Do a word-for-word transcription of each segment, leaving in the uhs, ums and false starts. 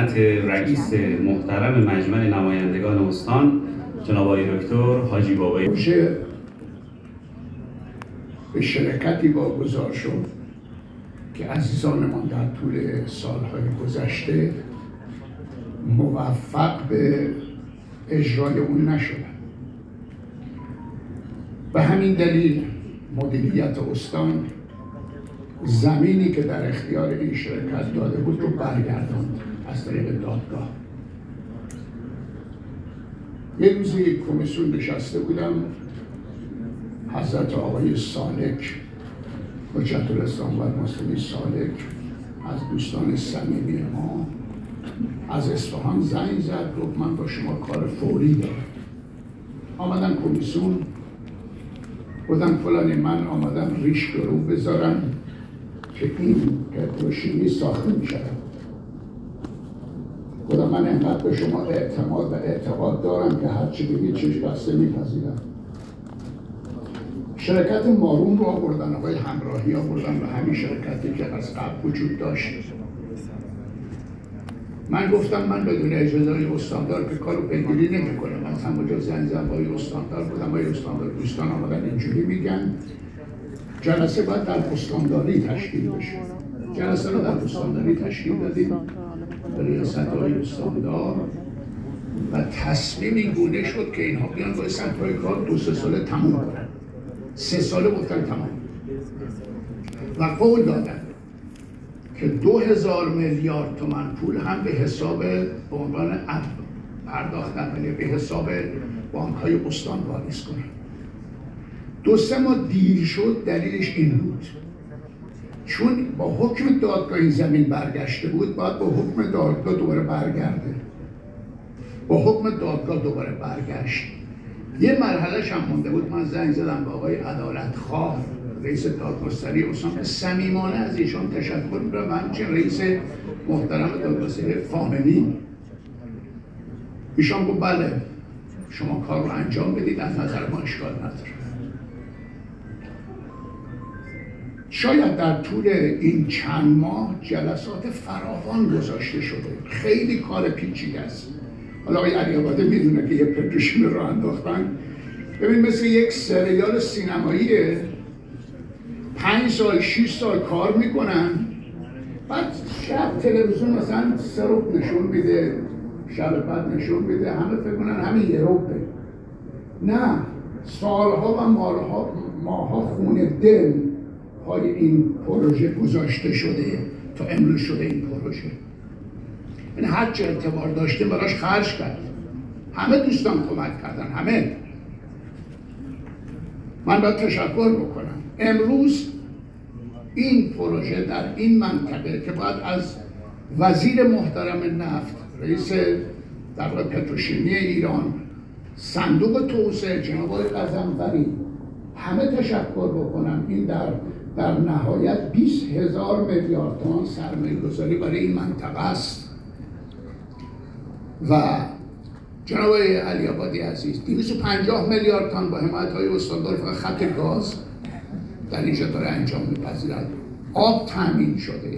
خدمت رئیس محترم مجمع نمایندگان استان جناب آقای دکتر حاجی بابایی پروژه به شرکتی واگذار شد که عزیزانمان در طول سالهای گذشته موفق به اجرای اون نشدند. به همین دلیل مدیریت استان زمینی که در اختیار این شرکت داده بود رو برگرداند از طریق دادگاه. یه روزی کمیسیون نشسته بودم، حضرت آقای سالک، حجت الاسلام و مسلمی سالک از دوستان صمیمی ما از اصفهان زنگ زد، گفت من با شما کار فوری دارم. آمدن کمیسیون، گفتن فلانی من آمدم ریش رو بذارم که این پتروشیمی ساخته می شود. گفتم من اینقدر به شما اعتماد و اعتقاد دارم که هرچی بگید چشم بسته میپذیرم. شرکت مارون رو آوردن، آقای همراهی آوردن و همین شرکتی که از قبل وجود داشت. من گفتم من بدون اجازه استاندار که کارو پیگیری نمی‌کنم. من همونجا زنگ زدم با استاندار، بودم با استاندار دوستان آمدن اینجوری میگن جلسه باید در استانداری تشکیل بشه. جلسه رو در استانداری تشکیل دادیم به ریاست های استاندار و تصمیم این گونه شد که اینها بیان با سنترهای کار دو سه ساله تموم کنن. سه ساله گفتن تمام و قول دادن که دو هزار میلیارد تومان پول هم به حساب به عنوان پرداخت اولیه به حساب بانک‌های استان واریز کنن. دو سه ماه دیر شد، دلیلش این بود چون با حکم دادگاه این زمین برگشته بود، باید با حکم دادگاه دوباره برگرده. با حکم دادگاه دوباره برگشت. یه مرحله‌ش هم مونده بود. من زنگ زدم به آقای عدالت خواه رئیس دادگستری استان، صمیمانه از ایشان تشکر می‌کنم و همچنین رئیس محترم دادگستری فاملی. ایشان گفت بله شما کار رو انجام بدید، از نظر ما اشکال نداره. شاید در طول این چند ماه جلسات فراوان گذاشته شده، خیلی کار پیچیده است. حالا آقای علی‌آبادی میدونه که یه پتروشیمی رو انداختن. ببین مثل یک سریال سینماییه، پنج سال شش سال کار میکنن، بعد شب تلویزیون مثلا سه روب نشون میده، شب بعد نشون میده، همه فکر کنن همین یه روبه. نه، سالها و مالها ماها خون دل های این پروژه گذاشته شده تا امروز شده این پروژه. این هر چه اعتبار داشته براش خرج کرد. همه دوستان کمک کردن، همه. من باید تشکر بکنم. امروز این پروژه در این منطقه که باید از وزیر محترم نفت، رئیس در واقع پتروشیمی ایران، صندوق توسعه جناب آقای قزنفری، همه تشکر بکنم. این در در نهایت بیست هزار میلیارد تومان سرمایه گذاری برای این منطقه است و جناب آقای علی‌آبادی عزیز دویست و پنجاه میلیارد تومان با حمایت های استاندار فقط خط گاز در اینجا داره انجام میپذیرد. آب تامین شده،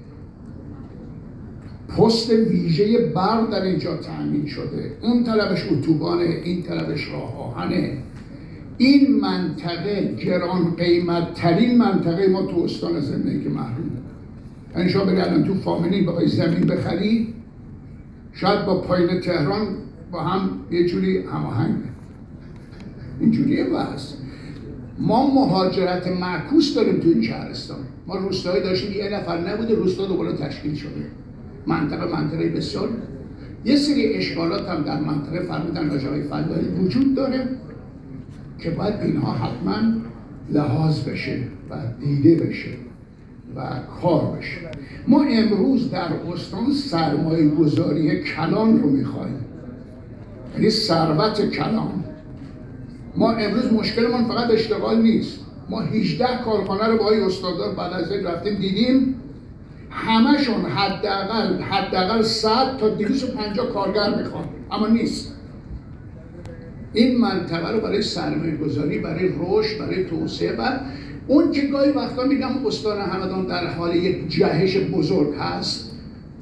پست ویژه برق در اینجا تامین شده، اون طرفش اتوبانه، این طرفش راه آهنه. این منطقه گران قیمت ترین منطقه ما تو استان زندگی محرومه. یعنی شما بری الان تو فامینی بخوای زمین بخری، شاید با پایین تهران با هم یه جوری هماهنگه. اینجوریه واسه ما مهاجرت معکوس داریم تو این شهرستان. ما روستایی داشتیم یه نفر نبوده، روستا دوباره تشکیل شده. منطقه منطقه بسیار یه سری اشکالات هم در منطقه فرمودن آقای فلاحی وجود داره که باید اینها حتما لحاظ بشه و دیده بشه و کار بشه. ما امروز در استان سرمایه گذاری کلان رو میخوایم، یعنی ثروت کلان. ما امروز مشکلمون فقط اشتغال نیست. ما هجده کارخانه رو با آقای استاندار بعد از این رفتیم دیدیم، همشون حداقل حداقل صد تا دویست و پنجاه کارگر میخوان، اما نیست. این منطقه رو برای سرمایه گذاری، برای رشد، برای توسعه و اون که گاهی وقتا میگم استان همدان در حال یک جهش بزرگ هست،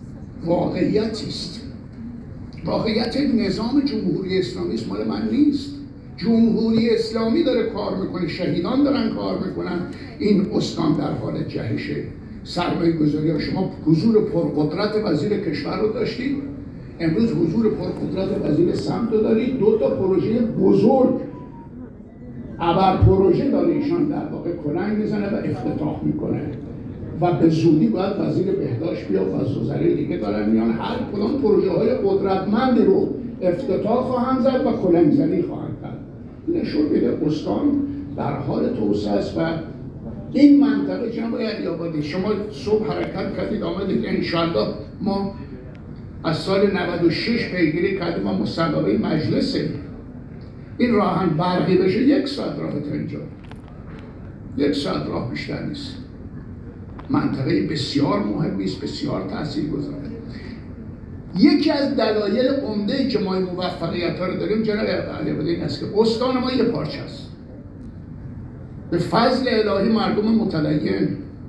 واقعیتی است. واقعیت نظام جمهوری اسلامی است، مال من نیست. جمهوری اسلامی داره کار میکنه، شهیدان دارن کار میکنن، این استان در حال جهشه. سرمایه گذاری ها، شما حضور پرقدرت وزیر کشور رو داشتید، امروز حضور پرقدرت وزیر سمت رو دارید. دو تا پروژه بزرگ ابر پروژه داره ایشان در واقع کلنگ میزنه و افتتاح میکنه و به زودی باید وزیر بهداشت بیا و وزرای دیگه دارن میان، هر کدام پروژه های قدرتمندی رو افتتاح خواهند زد و کلنگ زنی خواهند کرد. نشون میده استان در حال توسعه است و این منطقه جناب علی‌آبادی، شما صبح حرکت کردید آمدید، انشالله ما از سال نود و شش پیگیری کردیم و مصوبه مجلسه این راهن برقی بشه یک ساعت راه تا اینجا، یک ساعت راه بیشتر نیست. منطقه بسیار مهمی است، بسیار تاثیرگذاره. یکی از دلایل عمده‌ای که ما این موفقیت‌ها رو داریم جناب علی‌آبادی این است که استان ما یه پارچه است. به فضل الهی مردم متدین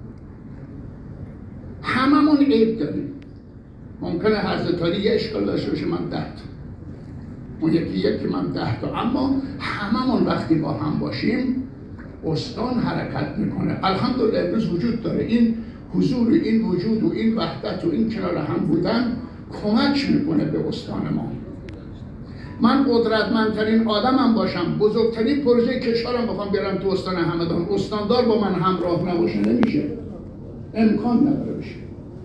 هممون عیب داریم. ممکنه حضرت علی یه اشکال داشته باشه، من ده تا، اون یکی یکی من ده تا، اما هممون وقتی با هم باشیم استان حرکت میکنه. الحمدلله امروز وجود داره این حضور، این وجود و این وحدت و این کنار هم بودن کمک میکنه به استان ما. من قدرتمندترین آدمم باشم، بزرگترین پروژه کشورم بخوام بیارم تو استان همدان، استاندار با من همراه نباشه نمیشه، امکان نداره بشه.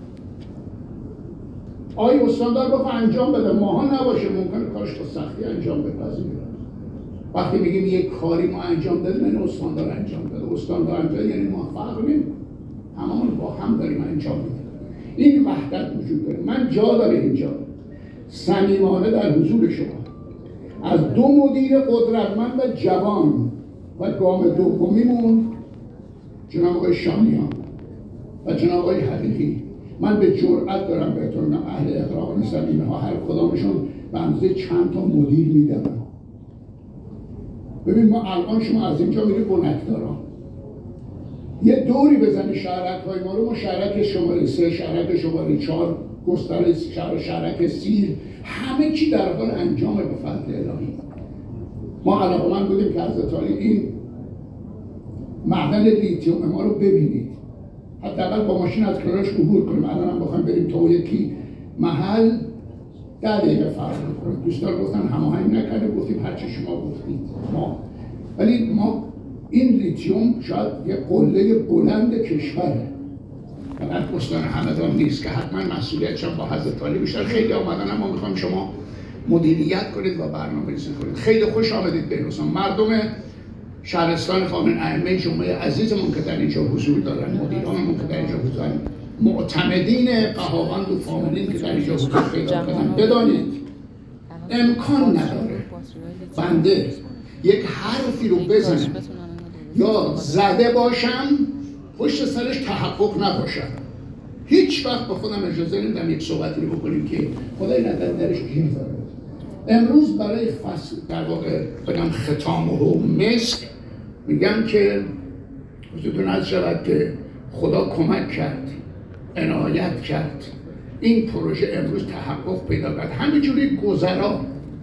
آیا استاندار بخواه انجام بده ماها نباشه، ممکنه کارش با سختی انجام بپذیره. وقتی میگیم یک کاری ما انجام دادیم یعنی استاندار انجام داده، استاندار انجام داده یعنی ما فرق نمی‌کنه، هممون با هم داریم انجام میدیم. این وحدت وجود داره. من جا داره اینجا صمیمانه در حضور شما از دو مدیر قدرتمند و جوان و گام دومیمون جناب آقای شامیان و جناب آقای حقیقی، من به جرئت دارم بهتون میگم اهل اقراق نیستن، اینها هر کدامشون به اندازه چند تا مدیر میدن. ببین ما الان شما از اینجا میری بنکداران یه دوری بزنی شهرک های ما رو، ما شهرک شماره سه، شهرک شماره چهار، گستر شهر شهرک سیر، همه چی در حال انجامه به فضل الهی. ما علاقه‌مند بودیم که حضرت علی این معدن لیتیوم ما رو ببینید، حداقل با ماشین از کنارش عبور کنیم. الان هم بخوایم بریم تو یکی محل ده دقیقه فرق می‌کنه. دوستان گفتن هماهنگ نکردیم، گفتیم هر چی شما گفتید ما، ولی ما این لیتیوم شاید یه قله بلند کشوره، فقط استان همدان نیست که حتما مسئولیتش با حضرت علی بیشتر. خیلی آمدن اما میخوام شما مدیریت کنید و برنامه‌ریزی کنید. خیلی خوش آمدید به استان. مردم شهرستان خامن ائمه جمعه عزیزمون که در اینجا حضور دارن، مدیرانمون که در اینجا حضور دارن، معتمدین قهاوند و فاملین که در اینجا حضور پیدا کردن، بدانید امکان نداره بنده یک حرفی رو بزنم یا زده باشم پشت سرش تحقق نباشد. هیچ وقت به خودم اجازه نمیدم یک صحبتی رو بکنیم که خدای نداره درش گیر داره. امروز برای فصل در واقع بگم ختام و مسک میگم که حضورتون عرض شود که خدا کمک کرد، عنایت کرد، این پروژه امروز تحقق پیدا کرد. همینجوری گذرا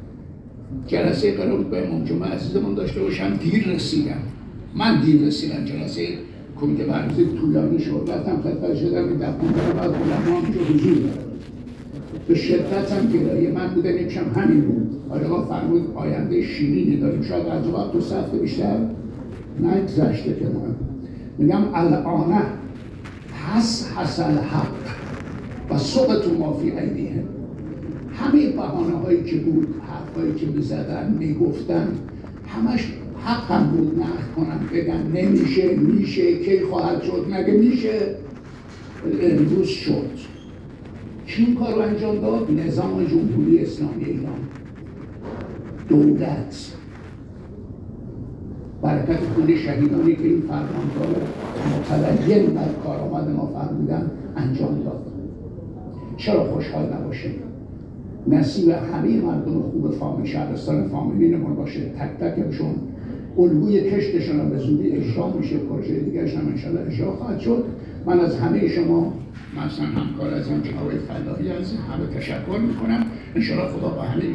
جلسه قرار بود به امام جمعه عزیزمون داشته باشم، دیر رسیدم. من دیر رسیدم، جلسه کمیته برنامه‌ریزی طولانی شد، رفتم خدمت شدم این دفعه بعد علما اینجا حضور دارن. به شدت هم گرایه من بوده نمیشم همین بود. آقا فرمود آینده شیرینی داریم، شاید از وقت دو ساعت بیشتر نگذشته که ما میگم الان حس حس الحق و صبت ما فی ایدیهم. همه بهانه هایی که بود، حرفایی که میزدن میگفتن همش حق هم بود، نقد کنم بگم نمیشه، میشه، کی خواهد شد، مگه میشه. امروز شد. کی این کار رو انجام داد؟ نظام جمهوری اسلامی ایران، دولت، برکت خون شهیدانی که این فرماندار متدین در کارآمد ما فرمودن انجام داد. چرا خوشحال نباشیم؟ نصیب همه مردم خوب فامیل شهرستان فامیلینمون باشه، تک تکشون الگوی کشتشون هم به زودی اجرا میشه، پروژه دیگرش هم انشالله اجرا خواهد شد من از همه شما مثلا همکار از جناب فلاحی از همه تشکر میکنم. ان شاء الله خدا با همه